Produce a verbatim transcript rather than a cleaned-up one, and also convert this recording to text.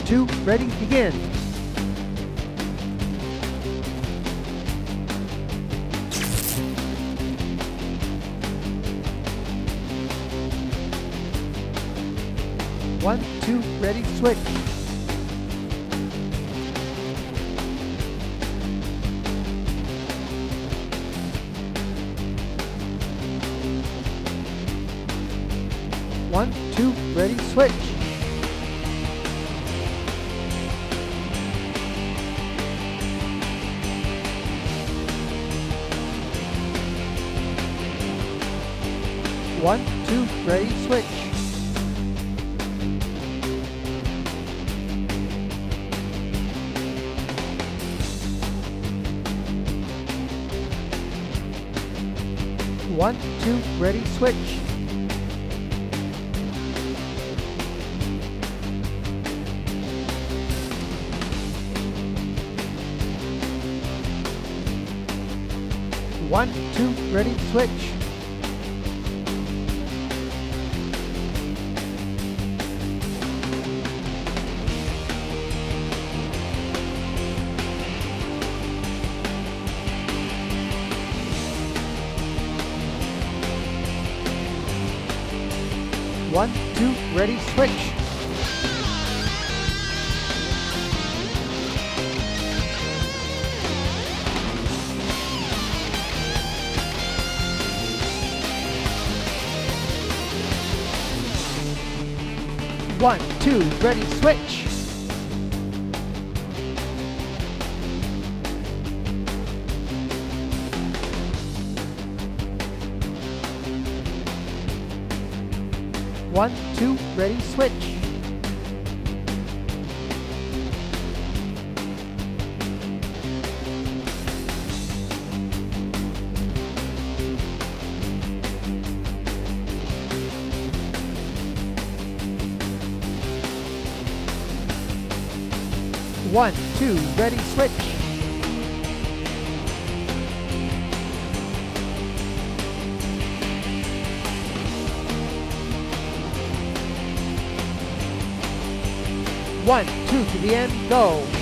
two, ready, begin. One, two, ready, switch. One, two, ready, switch. One, two, ready, switch. One, two, ready, switch. One, two, ready, switch. One, two, ready, switch. One, two, ready, switch. One, two, ready, switch. One, two, ready, switch. One, two, to the end, go.